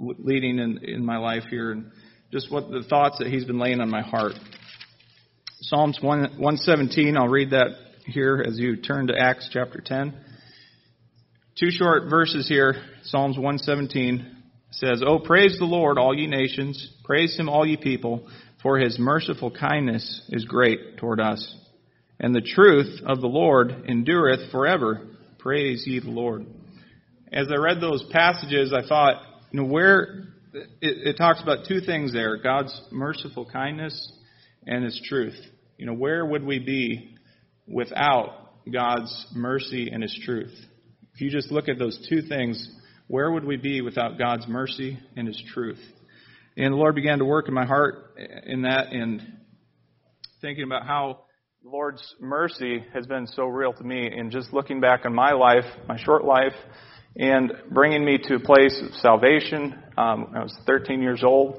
leading in my life here, and just what the thoughts that He's been laying on my heart. Psalms 117, I'll read that here as you turn to Acts chapter 10. 2 short verses here. Psalms 117 says, "Oh, praise the Lord, all ye nations. Praise Him, all ye people, for His merciful kindness is great toward us. And the truth of the Lord endureth forever. Praise ye the Lord." As I read those passages, I thought, where it talks about two things there: God's merciful kindness and His truth. Where would we be without God's mercy and His truth? If you just look at those two things, where would we be without God's mercy and His truth? And the Lord began to work in my heart in that, and thinking about how the Lord's mercy has been so real to me, and just looking back on my life, my short life, and bringing me to a place of salvation. I was 13 years old,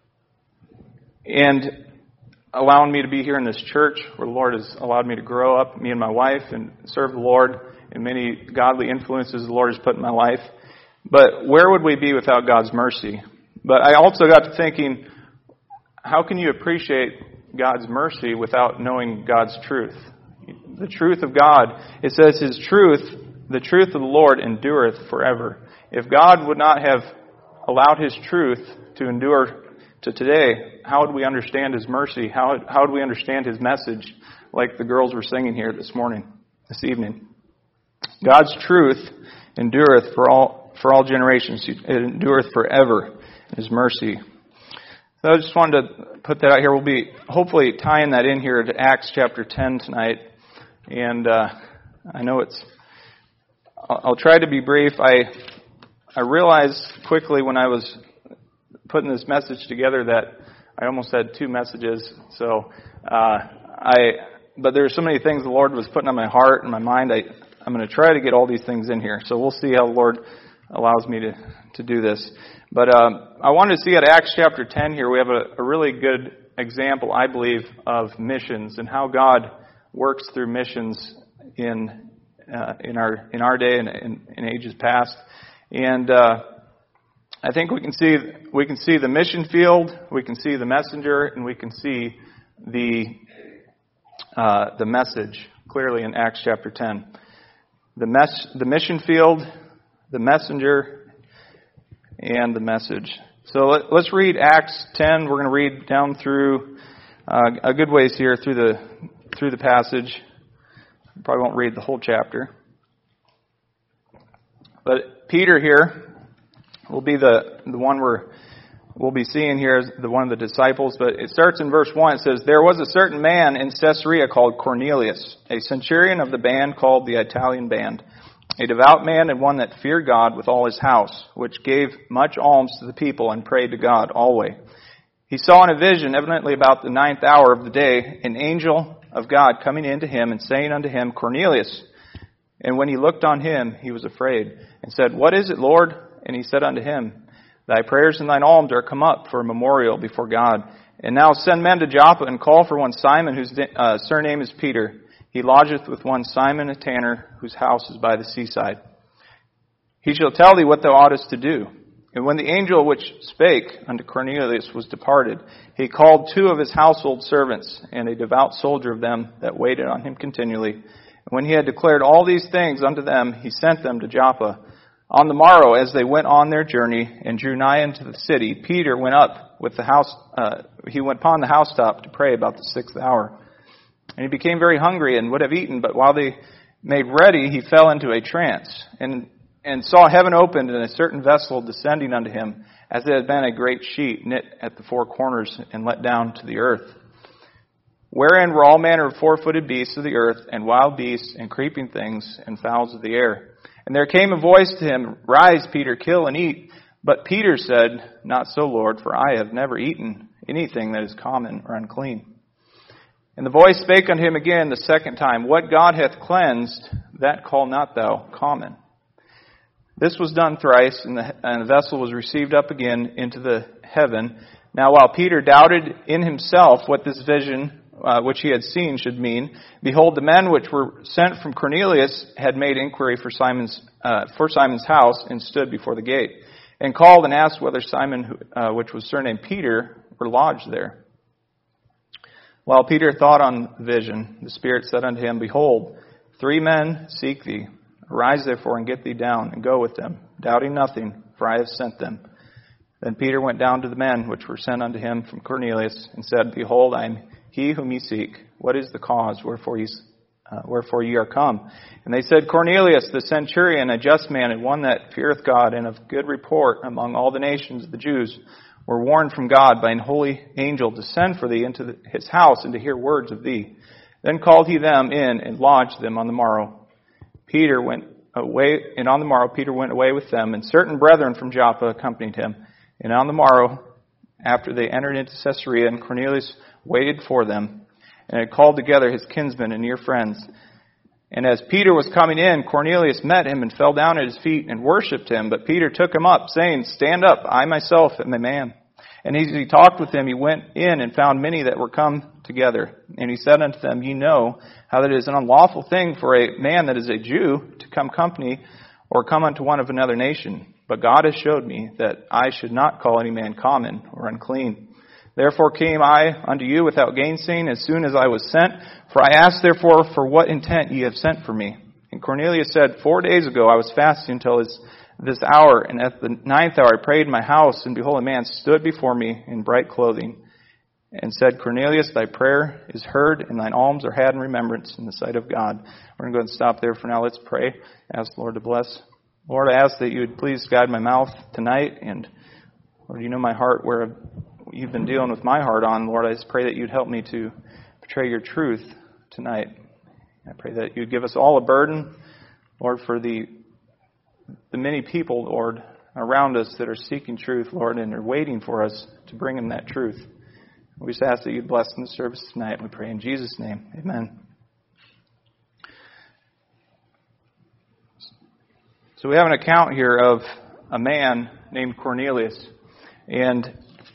and allowing me to be here in this church where the Lord has allowed me to grow up, me and my wife, and serve the Lord, and many godly influences the Lord has put in my life. But where would we be without God's mercy? But I also got to thinking, how can you appreciate God's mercy without knowing God's truth? The truth of God, it says His truth, the truth of the Lord endureth forever. If God would not have allowed His truth to endure to today, how would we understand His mercy? How would we understand His message, like the girls were singing here this evening? God's truth endureth for all generations. It endureth forever. His mercy. So I just wanted to put that out here. We'll be hopefully tying that in here to Acts chapter 10 tonight. And I know I'll try to be brief. I realized quickly when I was putting this message together that I almost had two messages. So but there's so many things the Lord was putting on my heart and my mind. I'm going to try to get all these things in here. So we'll see how the Lord allows me to do this. But I wanted to see at Acts chapter 10 here, we have a really good example, I believe, of missions and how God works through missions in our day and in ages past. And I think we can see the mission field, we can see the messenger, and we can see the message clearly in Acts chapter 10. The mission field, the messenger, and the message. So let's read Acts 10. We're going to read down through a good ways here through the passage. Probably won't read the whole chapter. But Peter here will be the one we'll be seeing here as one of the disciples. But it starts in verse 1. It says, "There was a certain man in Caesarea called Cornelius, a centurion of the band called the Italian band, a devout man and one that feared God with all his house, which gave much alms to the people and prayed to God always. He saw in a vision, evidently about the 9th hour of the day, an angel of God coming into him and saying unto him, Cornelius. And when he looked on him, he was afraid, and said, What is it, Lord? And he said unto him, Thy prayers and thine alms are come up for a memorial before God. And now send men to Joppa and call for one Simon, whose surname is Peter. He lodgeth with one Simon a tanner, whose house is by the seaside. He shall tell thee what thou oughtest to do. And when the angel which spake unto Cornelius was departed, he called 2 of his household servants, and a devout soldier of them that waited on him continually. And when he had declared all these things unto them, he sent them to Joppa. On the morrow, as they went on their journey and drew nigh unto the city, Peter went up with he went upon the housetop to pray about the 6th hour. And he became very hungry and would have eaten, but while they made ready, he fell into a trance, and saw heaven opened and a certain vessel descending unto him, as it had been a great sheet knit at the 4 corners and let down to the earth, wherein were all manner of 4-footed beasts of the earth, and wild beasts, and creeping things, and fowls of the air. And there came a voice to him, Rise, Peter, kill and eat. But Peter said, Not so, Lord, for I have never eaten anything that is common or unclean. And the voice spake unto him again the 2nd time, What God hath cleansed, that call not thou common. This was done thrice, and the vessel was received up again into the heaven. Now while Peter doubted in himself what this vision which he had seen should mean, behold, the men which were sent from Cornelius had made inquiry for Simon's house, and stood before the gate. and called and asked whether Simon, which was surnamed Peter, were lodged there. While Peter thought on the vision, the Spirit said unto him, Behold, 3 men seek thee. Arise therefore and get thee down, and go with them, doubting nothing, for I have sent them. Then Peter went down to the men which were sent unto him from Cornelius, and said, Behold, I am he whom ye seek. What is the cause wherefore ye are come? And they said, Cornelius, the centurion, a just man, and one that feareth God, and of good report among all the nations of the Jews, were warned from God by an holy angel to send for thee into his house, and to hear words of thee. Then called he them in, and lodged them on the morrow. Peter went away with them, and certain brethren from Joppa accompanied him. And on the morrow, after they entered into Caesarea, and Cornelius waited for them, and had called together his kinsmen and near friends. And as Peter was coming in, Cornelius met him and fell down at his feet and worshipped him. But Peter took him up, saying, Stand up, I myself am a man. And as he talked with them, he went in and found many that were come together. And he said unto them, Ye know how that it is an unlawful thing for a man that is a Jew to come company or come unto one of another nation. But God has showed me that I should not call any man common or unclean. Therefore came I unto you without gainsaying as soon as I was sent. For I asked therefore for what intent ye have sent for me. And Cornelius said, 4 days ago I was fasting until this hour, and at the 9th hour I prayed in my house, and behold, a man stood before me in bright clothing, and said, Cornelius, thy prayer is heard, and thine alms are had in remembrance in the sight of God. We're going to go and stop there for now. Let's pray. Ask the Lord to bless. Lord, I ask that you would please guide my mouth tonight, and Lord, you know my heart where you've been dealing with my heart on. Lord, I just pray that you'd help me to portray your truth tonight. I pray that you'd give us all a burden, Lord, for the many people, Lord, around us that are seeking truth, Lord, and are waiting for us to bring them that truth. We just ask that you'd bless in the service tonight. We pray in Jesus' name. Amen. So we have an account here of a man named Cornelius. And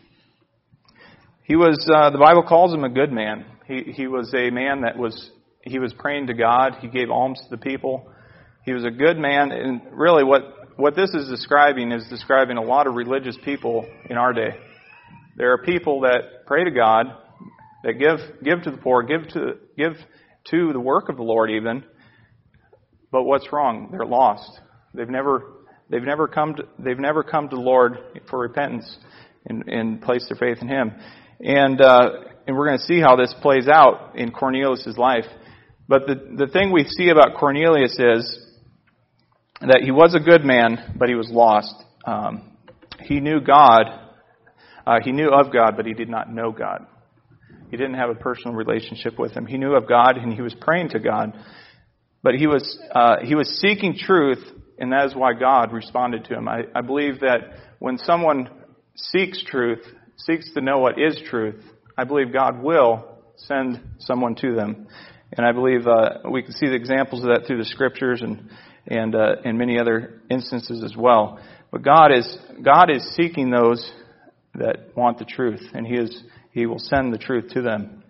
he was, the Bible calls him a good man. He was a man he was praying to God. He gave alms to the people. He was a good man. And really what this is describing a lot of religious people in our day. There are people that pray to God, that give to the poor, give to the work of the Lord even. But what's wrong? They're lost. They've never come to the Lord for repentance and place their faith in Him. And we're going to see how this plays out in Cornelius' life. But the thing we see about Cornelius is that he was a good man, but he was lost. He knew God. He knew of God, but he did not know God. He didn't have a personal relationship with Him. He knew of God, and he was praying to God. But he was seeking truth, and that is why God responded to him. I believe that when someone seeks truth, seeks to know what is truth, I believe God will send someone to them. And I believe we can see the examples of that through the Scriptures and in many other instances as well. But God is seeking those that want the truth, and He will send the truth to them.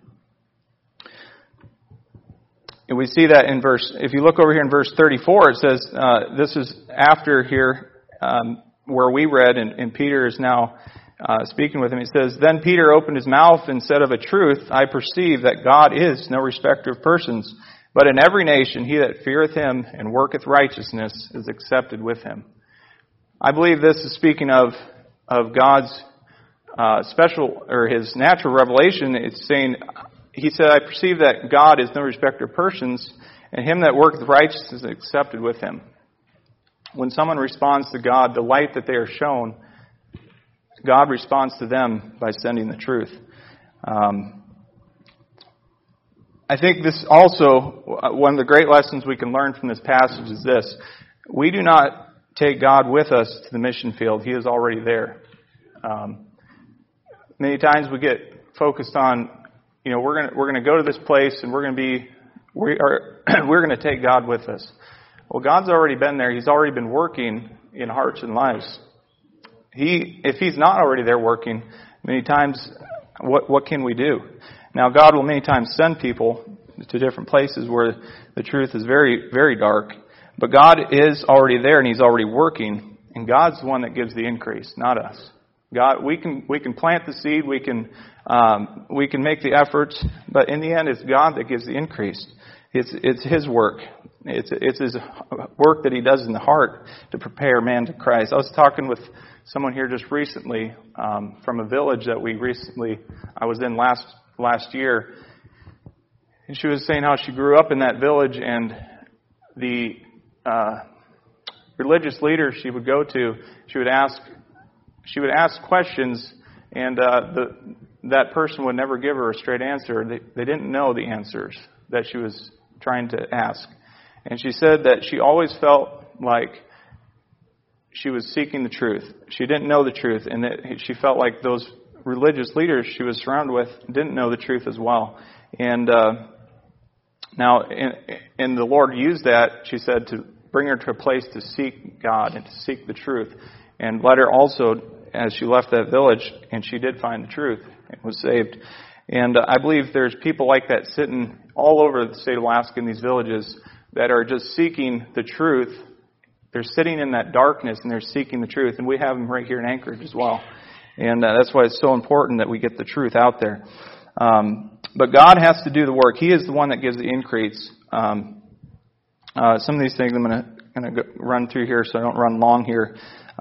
And we see that if you look over here in verse 34, it says, this is after here where we read, and Peter is now speaking with him. He says, Then Peter opened his mouth and said, Of a truth, I perceive that God is no respecter of persons, but in every nation he that feareth Him and worketh righteousness is accepted with Him. I believe this is speaking of God's His natural revelation. It's saying, He said, I perceive that God is no respecter of persons, and him that worketh righteousness is accepted with Him. When someone responds to God, the light that they are shown, God responds to them by sending the truth. I think this also, one of the great lessons we can learn from this passage is this. We do not take God with us to the mission field. He is already there. Many times we get focused on, we're going to go to this place and we're going to take God with us. Well, God's already been there. He's already been working in hearts and lives. If He's not already there working, many times, what can we do? Now, God will many times send people to different places where the truth is very, very dark. But God is already there, and He's already working. And God's the one that gives the increase, not us. God, we can plant the seed, we can make the efforts, but in the end, it's God that gives the increase. It's His work. It's His work that He does in the heart to prepare man to Christ. I was talking with someone here just recently from a village that I was in last year, and she was saying how she grew up in that village, and the religious leader she would go to, she would ask questions, and that person would never give her a straight answer. They didn't know the answers that she was trying to ask. And she said that she always felt like she was seeking the truth. She didn't know the truth, and that she felt like those religious leaders she was surrounded with didn't know the truth as well. And now, and the Lord used that, she said, to bring her to a place to seek God and to seek the truth. And led her also, as she left that village, and she did find the truth and was saved. And I believe there's people like that sitting all over the state of Alaska in these villages that are just seeking the truth. They're sitting in that darkness and they're seeking the truth. And we have them right here in Anchorage as well. And that's why it's so important that we get the truth out there. But God has to do the work. He is the one that gives the increase. Some of these things I'm going to run through here so I don't run long here.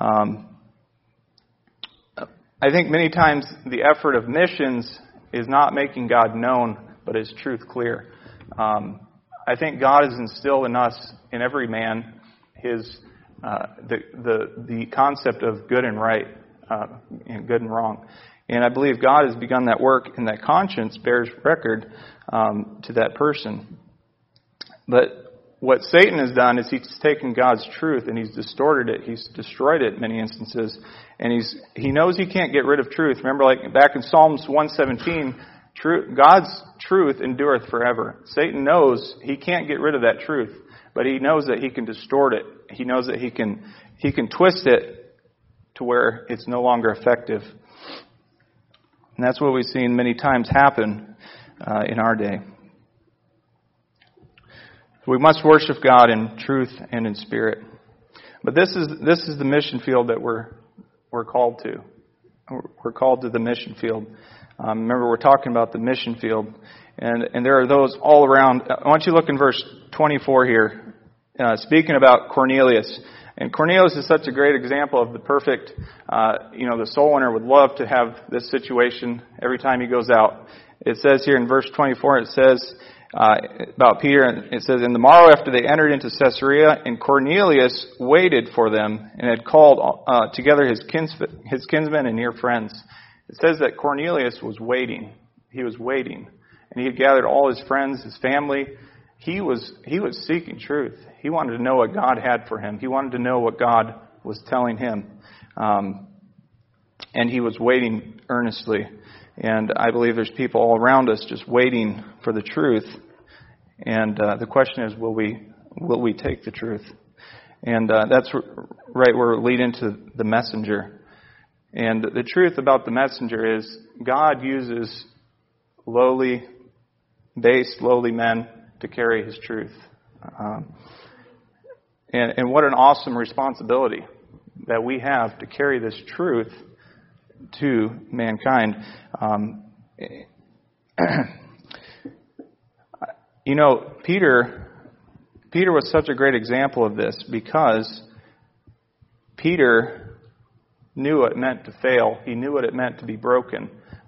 I think many times the effort of missions is not making God known, but His truth clear. I think God has instilled in us, in every man, the concept of good and right, and good and wrong. And I believe God has begun that work, and that conscience bears record to that person. But what Satan has done is he's taken God's truth and he's distorted it. He's destroyed it in many instances. And he knows he can't get rid of truth. Remember, like back in Psalms 117, God's truth endureth forever. Satan knows he can't get rid of that truth, but he knows that he can distort it. He knows that he can twist it to where it's no longer effective. And that's what we've seen many times happen in our day. We must worship God in truth and in spirit. But this is the mission field that we're called to. We're called to the mission field. Remember, we're talking about the mission field, and there are those all around. I want you to look in verse 24 here, speaking about Cornelius. And Cornelius is such a great example of the perfect. The soul winner would love to have this situation every time he goes out. It says here in verse 24, it says about Peter, and it says, "In the morrow after they entered into Caesarea, and Cornelius waited for them, and had called together his kinsmen and near friends." It says that Cornelius was waiting. He was waiting, and he had gathered all his friends, his family. He was seeking truth. He wanted to know what God had for him. He wanted to know what God was telling him, and he was waiting earnestly. And I believe there's people all around us just waiting for the truth. And the question is, will we take the truth? And that's right where we lead into the messenger. And the truth about the messenger is God uses lowly men to carry His truth. And what an awesome responsibility that we have to carry this truth to mankind. Peter was such a great example of this because Peter knew what it meant to fail. He knew what it meant to be broken.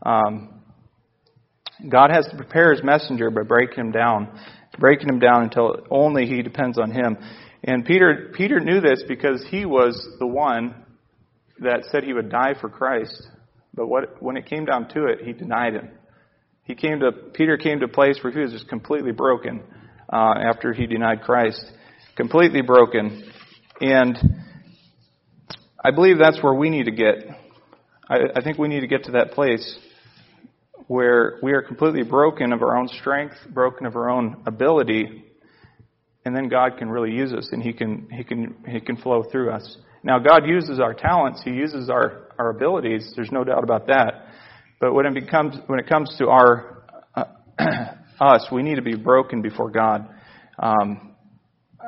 God has to prepare His messenger by breaking him down until only he depends on Him. And Peter knew this because he was the one that said he would die for Christ. But when it came down to it, he denied Him. Peter came to a place where he was just completely broken after he denied Christ. Completely broken. And I believe that's where we need to get. I think we need to get to that place where we are completely broken of our own strength, broken of our own ability, and then God can really use us, and He can flow through us. Now, God uses our talents; He uses our abilities. There's no doubt about that. But when it comes to us, we need to be broken before God.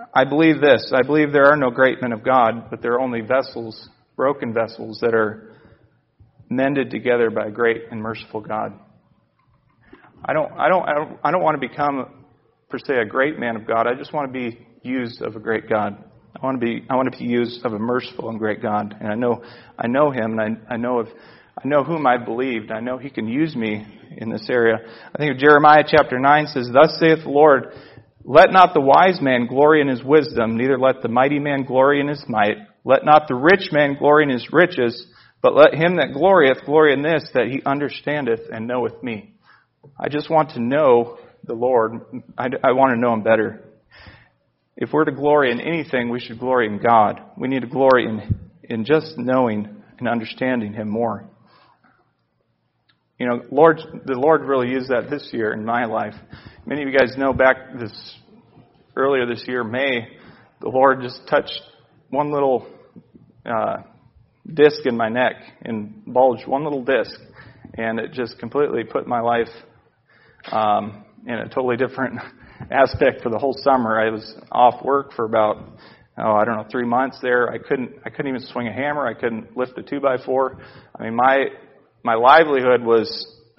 I believe this. I believe there are no great men of God, but there are only vessels, broken vessels, that are mended together by a great and merciful God. I don't want to become, per se, a great man of God. I just want to be used of a great God. I want to be used of a merciful and great God. And I know Him, and I know whom I've believed. I know He can use me in this area. I think of Jeremiah chapter 9 says, "Thus saith the Lord, let not the wise man glory in his wisdom, neither let the mighty man glory in his might. Let not the rich man glory in his riches, but let him that glorieth glory in this, that he understandeth and knoweth me." I just want to know the Lord. I want to know Him better. If we're to glory in anything, we should glory in God. We need to glory in just knowing and understanding Him more. You know, the Lord really used that this year in my life. Many of you guys know earlier this year, May, the Lord just touched one little disc in my neck and bulged one little disc, and it just completely put my life in a totally different aspect for the whole summer. I was off work for about 3 months there. I couldn't even swing a hammer. I couldn't lift a 2x4. I mean, my livelihood was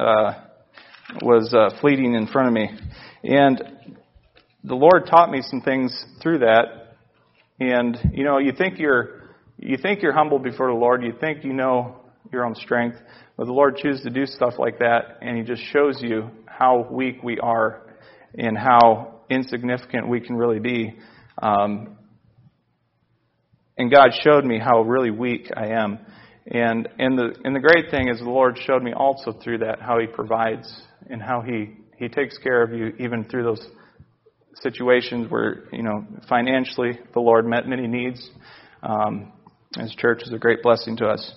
fleeting in front of me, and the Lord taught me some things through that. And you think you're humble before the Lord. You think you know your own strength, but the Lord chooses to do stuff like that, and He just shows you how weak we are and how insignificant we can really be. And God showed me how really weak I am. And the great thing is the Lord showed me also through that how He provides and how He takes care of you even through those situations where, financially the Lord met many needs. His church is a great blessing to us.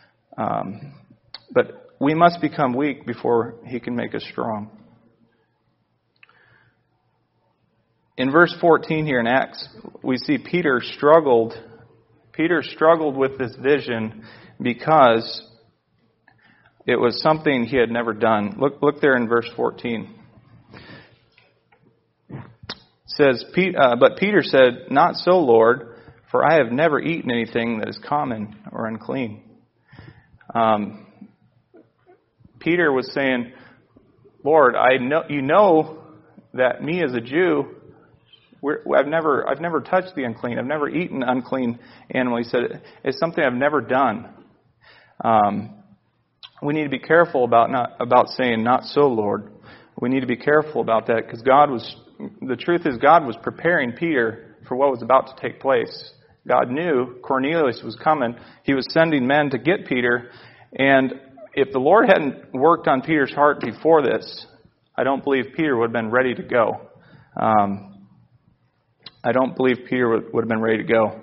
But we must become weak before He can make us strong. In verse 14 here in Acts, we see Peter struggled with this vision because it was something he had never done. Look there in verse 14. It says, "But Peter said, Not so, Lord, for I have never eaten anything that is common or unclean." Peter was saying, "Lord, I know you know that me as a Jew, I've never touched the unclean. I've never eaten unclean animal." He said, "It's something I've never done." We need to be careful about saying, "Not so, Lord." We need to be careful about that because the truth is God was preparing Peter for what was about to take place. God knew Cornelius was coming. He was sending men to get Peter. And if the Lord hadn't worked on Peter's heart before this, I don't believe Peter would have been ready to go. I don't believe Peter would have been ready to go.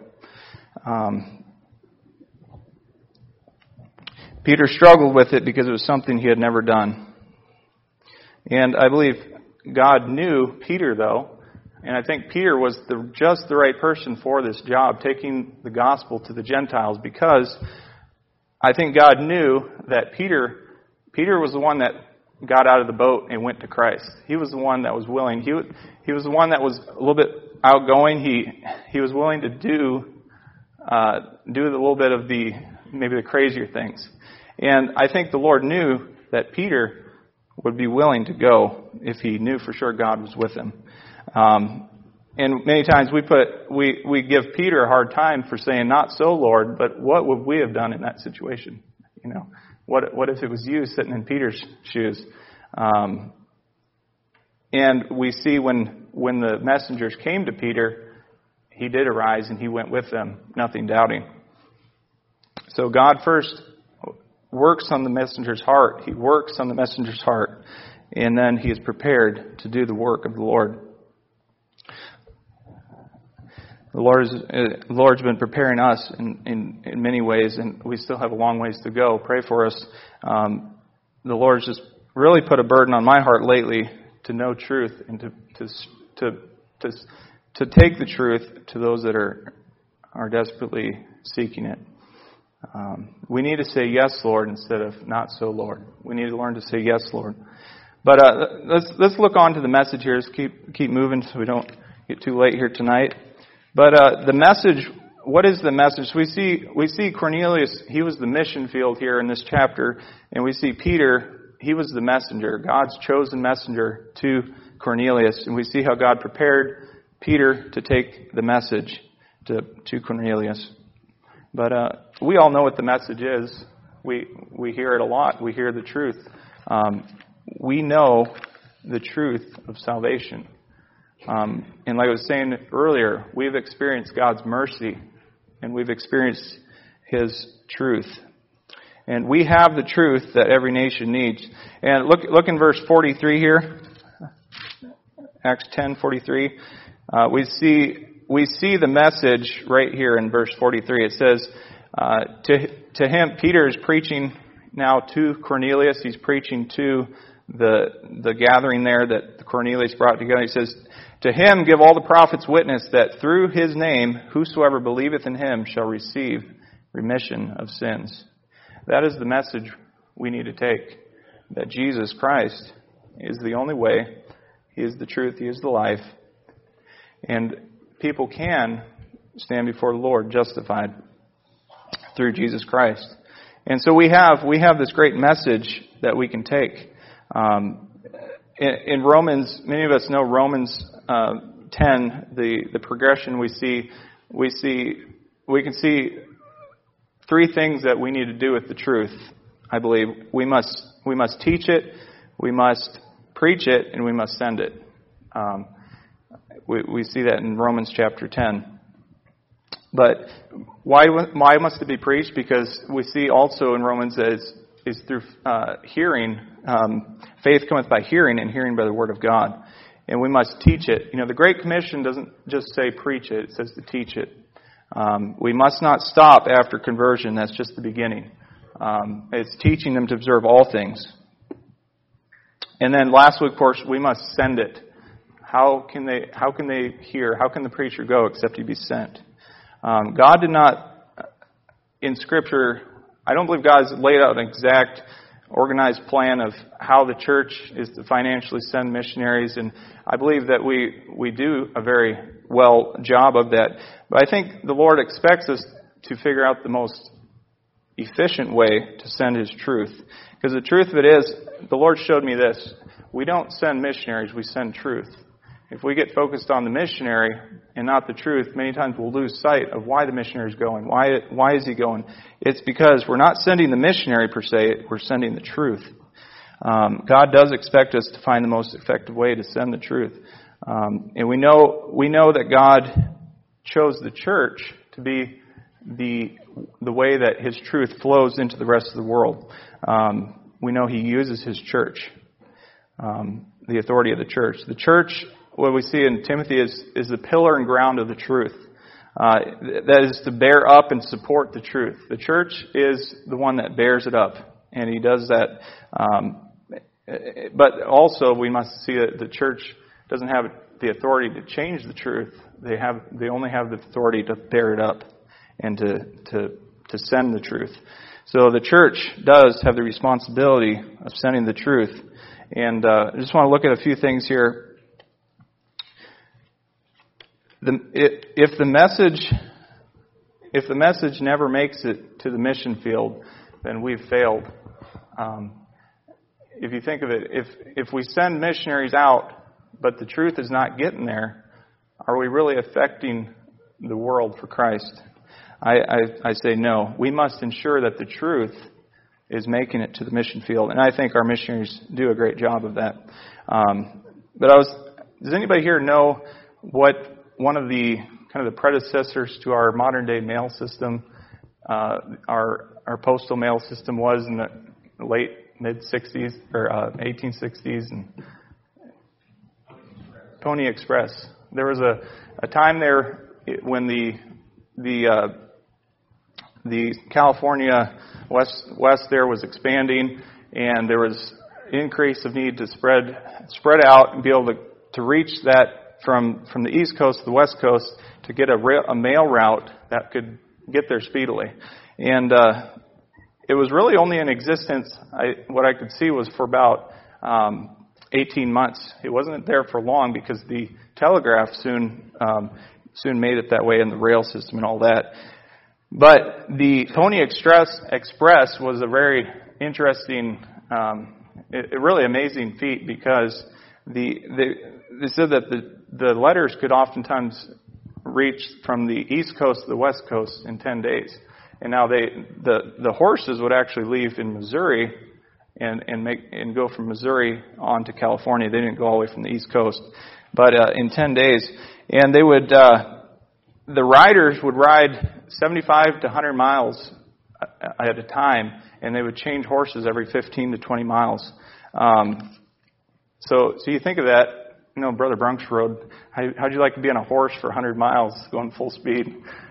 Peter struggled with it because it was something he had never done. And I believe God knew Peter, though, and I think Peter was just the right person for this job, taking the gospel to the Gentiles, because I think God knew that Peter was the one that got out of the boat and went to Christ. He was the one that was willing. He was the one that was a little bit outgoing. He was willing to do a little bit of maybe the crazier things. And I think the Lord knew that Peter would be willing to go if he knew for sure God was with him. And many times we give Peter a hard time for saying, "Not so, Lord," but what would we have done in that situation? What if it was you sitting in Peter's shoes? And we see when the messengers came to Peter, he did arise and he went with them, nothing doubting. So God first works on the messenger's heart. He works on the messenger's heart, and then he is prepared to do the work of the Lord. The Lord's been preparing us in many ways, and we still have a long ways to go. Pray for us. The Lord's just really put a burden on my heart lately to know truth and to take the truth to those that are desperately seeking it. We need to say yes, Lord, instead of not so, Lord. We need to learn to say yes, Lord. But let's look on to the message here. Let's keep moving so we don't get too late here tonight. But the message, what is the message? We see Cornelius, he was the mission field here in this chapter, and we see Peter, he was the messenger, God's chosen messenger to Cornelius, and we see how God prepared Peter to take the message to Cornelius. But we all know what the message is. We hear it a lot. We hear the truth. We know the truth of salvation. And like I was saying earlier, we've experienced God's mercy, and we've experienced His truth. And we have the truth that every nation needs. And look in verse 43 here, Acts 10:43. We see the message right here in verse 43. It says, to him, Peter is preaching now to Cornelius. He's preaching to the gathering there that Cornelius brought together. He says, to him give all the prophets witness that through his name whosoever believeth in him shall receive remission of sins. That is the message we need to take. That Jesus Christ is the only way. He is the truth. He is the life. And people can stand before the Lord justified through Jesus Christ. And so we have this great message that we can take. In Romans, many of us know Romans 10, the progression we can see three things that we need to do with the truth. I believe we must teach it, we must preach it, and we must send it. We see that in Romans chapter 10. But why must it be preached? Because we see also in Romans that it's through hearing. Faith cometh by hearing, and hearing by the word of God. And we must teach it. The Great Commission doesn't just say preach it. It says to teach it. We must not stop after conversion. That's just the beginning. It's teaching them to observe all things. And then lastly, of course, we must send it. How can they hear? How can the preacher go except he be sent? God did not, in Scripture, I don't believe God has laid out an exact organized plan of how the church is to financially send missionaries, and I believe that we do a very well job of that. But I think the Lord expects us to figure out the most efficient way to send His truth. Because the truth of it is, the Lord showed me this. We don't send missionaries, we send truth. If we get focused on the missionary and not the truth, many times we'll lose sight of why the missionary is going. Why is he going? It's because we're not sending the missionary per se, we're sending the truth. God does expect us to find the most effective way to send the truth. And we know that God chose the church to be the way that His truth flows into the rest of the world. We know He uses His church, the authority of the church. The church, what we see in Timothy, is the pillar and ground of the truth. That is to bear up and support the truth. The church is the one that bears it up, and He does that. But also, we must see that the church doesn't have the authority to change the truth. They only have the authority to bear it up and to send the truth. So the church does have the responsibility of sending the truth. And I just want to look at a few things here. If the message never makes it to the mission field, then we've failed. If you think of it, if we send missionaries out, but the truth is not getting there, are we really affecting the world for Christ? I say no. We must ensure that the truth is making it to the mission field, and I think our missionaries do a great job of that. Does anybody here know what one of the kind of the predecessors to our modern day mail system, our postal mail system was in the late mid-60s or 1860s? And Pony Express. There was a time there when the California west there was expanding, and there was increase of need to spread out and be able to reach that from the East Coast to the West Coast to get a mail route that could get there speedily. And it was really only in existence, what I could see was for about 18 months. It wasn't there for long because the telegraph soon soon made it that way in the rail system and all that. But the Pony Express was a very interesting, a really amazing feat, because they said that the letters could oftentimes reach from the East Coast to the West Coast in 10 days. And now the horses would actually leave in Missouri and go from Missouri on to California. They didn't go all the way from the East Coast, but in 10 days. And they would the riders would ride 75 to 100 miles at a time, and they would change horses every 15 to 20 miles. So you think of that. Brother Brunks rode. How'd you like to be on a horse for 100 miles going full speed?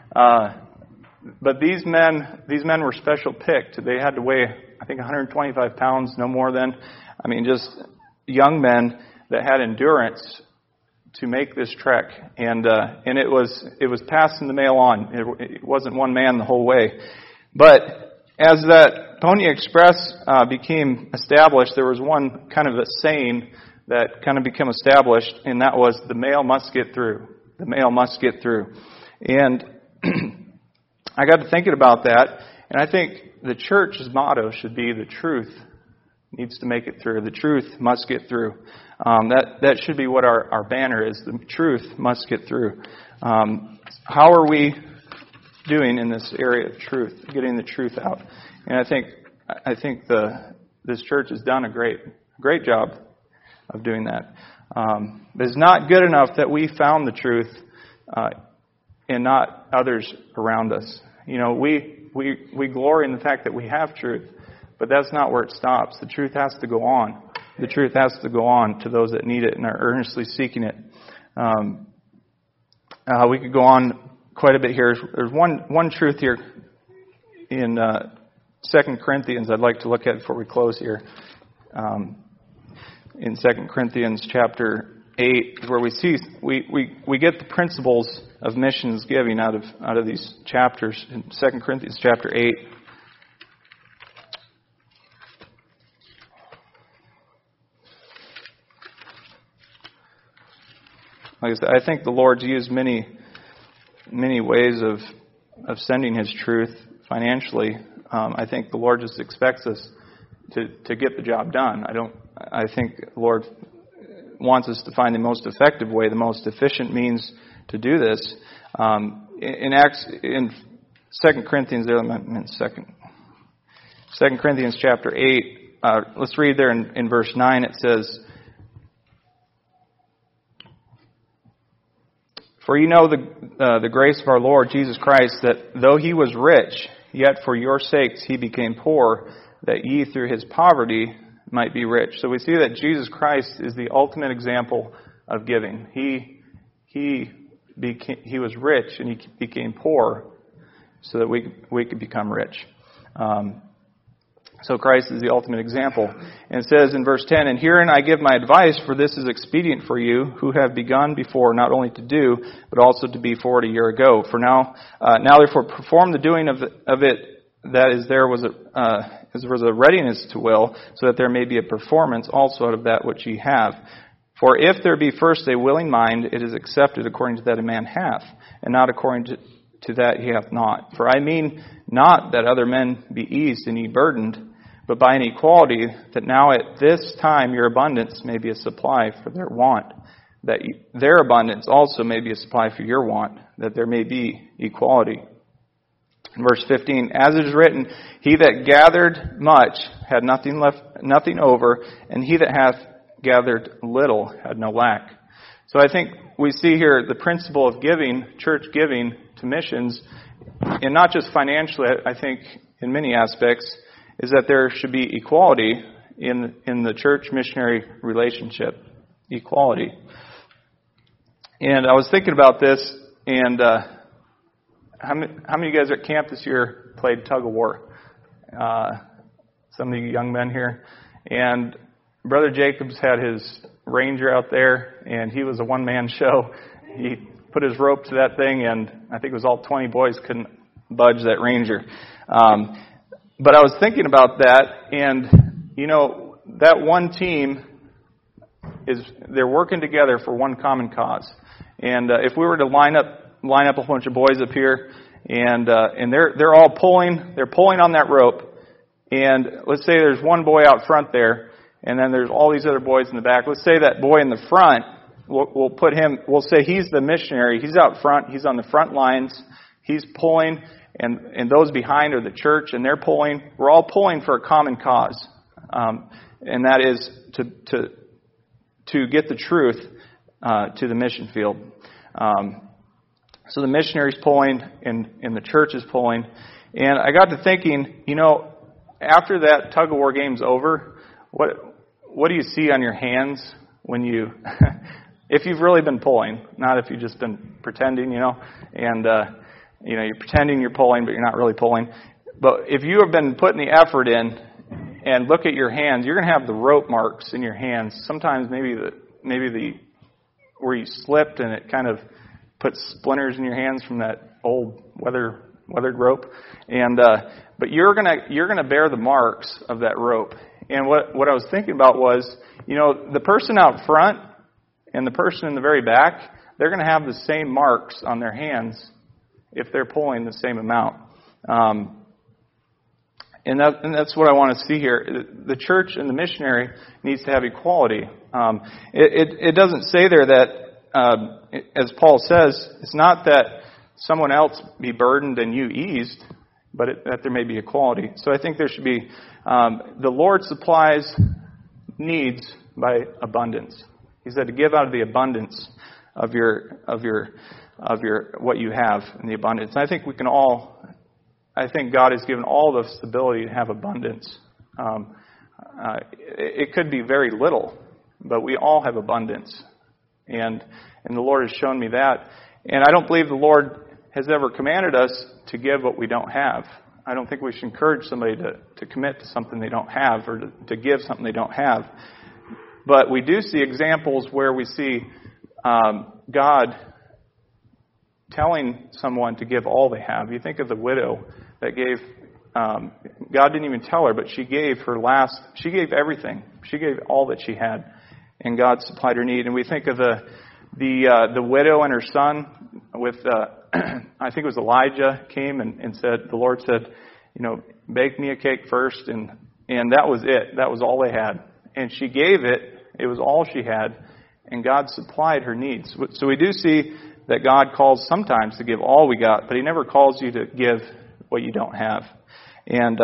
But these men were special picked. They had to weigh, I think, 125 pounds, no more than. Just young men that had endurance to make this trek, and it was passing the mail on. It wasn't one man the whole way. But as that Pony Express became established, there was one kind of a saying that kind of became established, and that was, the mail must get through. The mail must get through. And I got to thinking about that, and I think the church's motto should be, the truth needs to make it through. The truth must get through. That should be what our banner is. The truth must get through. How are we doing in this area of truth, getting the truth out? And I think this church has done a great job of doing that. But it's not good enough that we found the truth and not others around us. We glory in the fact that we have truth, but that's not where it stops. The truth has to go on. The truth has to go on to those that need it and are earnestly seeking it. We could go on quite a bit here. There's one truth here in 2 Corinthians I'd like to look at before we close here. In 2 Corinthians chapter 8, where we see we get the principles of missions giving out of these chapters. In 2 Corinthians chapter 8, like I said, I think the Lord's used many ways of sending His truth financially. I think the Lord just expects us to get the job done. I think the Lord wants us to find the most effective way, the most efficient means to do this. In 2 Corinthians, 2 Corinthians chapter 8, let's read there in verse 9. It says, "For you know the grace of our Lord Jesus Christ, that though He was rich, yet for your sakes He became poor, that ye through His poverty might be rich." So we see that Jesus Christ is the ultimate example of giving. He was rich and He became poor so that we could become rich. So Christ is the ultimate example. And it says in verse 10, "And herein I give my advice, for this is expedient for you, who have begun before not only to do, but also to be forward a year ago. For now therefore perform the doing of it, that is there was a readiness to will, so that there may be a performance also out of that which ye have. For if there be first a willing mind, it is accepted according to that a man hath, and not according to that he hath not. For I mean not that other men be eased and ye burdened, but by an equality, that now at this time your abundance may be a supply for their want, that their abundance also may be a supply for your want, that there may be equality." In verse 15, "As it is written, he that gathered much had nothing over, and he that hath gathered little had no lack." So I think we see here the principle of giving, church giving to missions, and not just financially, I think in many aspects, is that there should be equality in the church missionary relationship. Equality. And I was thinking about this, and how many of you guys at camp this year played tug of war? Some of you young men here. And Brother Jacobs had his ranger out there, and he was a one-man show. He put his rope to that thing, and I think it was all 20 boys couldn't budge that ranger. But I was thinking about that, and, that one team they're working together for one common cause. And if we were to line up line up a bunch of boys up here, and they're all pulling. They're pulling on that rope. And let's say there's one boy out front there, and then there's all these other boys in the back. Let's say that boy in the front, we'll put him. We'll say he's the missionary. He's out front. He's on the front lines. He's pulling, and those behind are the church, and they're pulling. We're all pulling for a common cause, and that is to get the truth to the mission field. So the missionary's pulling, and the church is pulling. And I got to thinking, after that tug of war game's over, what do you see on your hands when you, if you've really been pulling, not if you've just been pretending, and you're pretending you're pulling, but you're not really pulling. But if you have been putting the effort in, and look at your hands, you're going to have the rope marks in your hands. Sometimes maybe the where you slipped and it kind of put splinters in your hands from that old weathered rope. And but you're gonna bear the marks of that rope. And what I was thinking about was, the person out front and the person in the very back, they're gonna have the same marks on their hands if they're pulling the same amount. And that's what I want to see here. The church and the missionary needs to have equality. It doesn't say there that, as Paul says, it's not that someone else be burdened and you eased, but that there may be equality. So I think there should be, the Lord supplies needs by abundance. He said to give out of the abundance of your what you have in the abundance. And I think God has given all of us the ability to have abundance. It could be very little, but we all have abundance. And the Lord has shown me that. And I don't believe the Lord has ever commanded us to give what we don't have. I don't think we should encourage somebody to commit to something they don't have, or to give something they don't have. But we do see examples where we see God telling someone to give all they have. You think of the widow that gave, God didn't even tell her, but she gave everything. She gave all that she had, and God supplied her need. And we think of the widow and her son with, I think it was Elijah came and said, the Lord said, bake me a cake first, and that was it. That was all they had. And she gave it. It was all she had, and God supplied her needs. So we do see that God calls sometimes to give all we got, but He never calls you to give what you don't have. And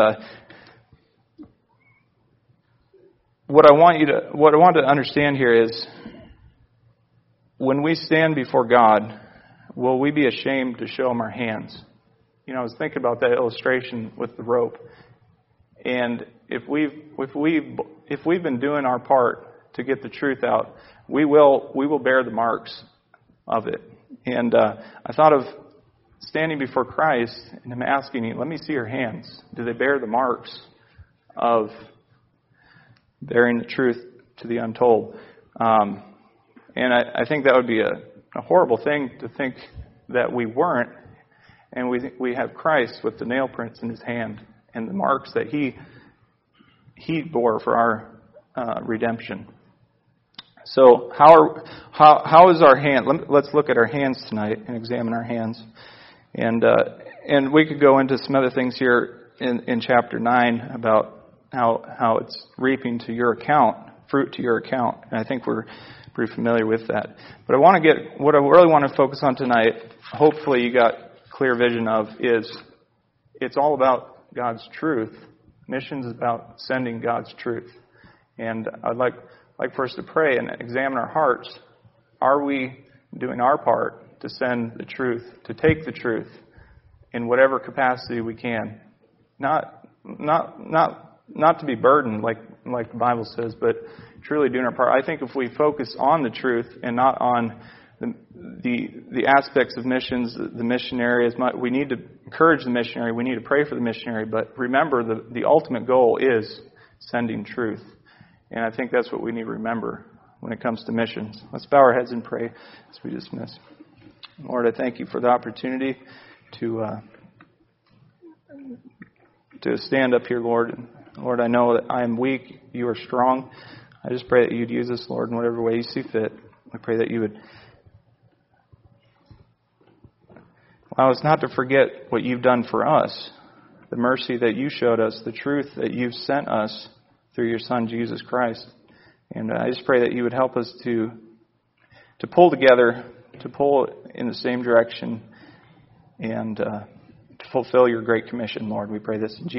what I want to understand here is, when we stand before God, will we be ashamed to show Him our hands? I was thinking about that illustration with the rope, and if we've been doing our part to get the truth out, we will bear the marks of it. And I thought of standing before Christ and Him asking you, let me see your hands. Do they bear the marks of bearing the truth to the untold? And I think that would be a horrible thing to think that we weren't. And we have Christ with the nail prints in His hand and the marks that He bore for our redemption. So how is our hand? Let's look at our hands tonight and examine our hands. And we could go into some other things here in chapter 9 about how it's reaping to your account, fruit to your account. And I think we're pretty familiar with that. But what I really want to focus on tonight, hopefully you got clear vision of, is it's all about God's truth. Missions is about sending God's truth. And I'd like for us to pray and examine our hearts. Are we doing our part to send the truth, to take the truth in whatever capacity we can? Not to be burdened like the Bible says, but truly doing our part. I think if we focus on the truth and not on the aspects of missions, the missionary, we need to encourage the missionary, we need to pray for the missionary, but remember the ultimate goal is sending truth. And I think that's what we need to remember when it comes to missions. Let's bow our heads and pray as we dismiss. Lord, I thank You for the opportunity to stand up here, Lord. And Lord, I know that I am weak. You are strong. I just pray that You'd use us, Lord, in whatever way You see fit. I pray that You would Allow us not to forget what you've done for us, the mercy that you showed us, the truth that you've sent us through your Son, Jesus Christ. And I just pray that you would help us to pull together, to pull in the same direction, and to fulfill your great commission, Lord. We pray this in Jesus' name.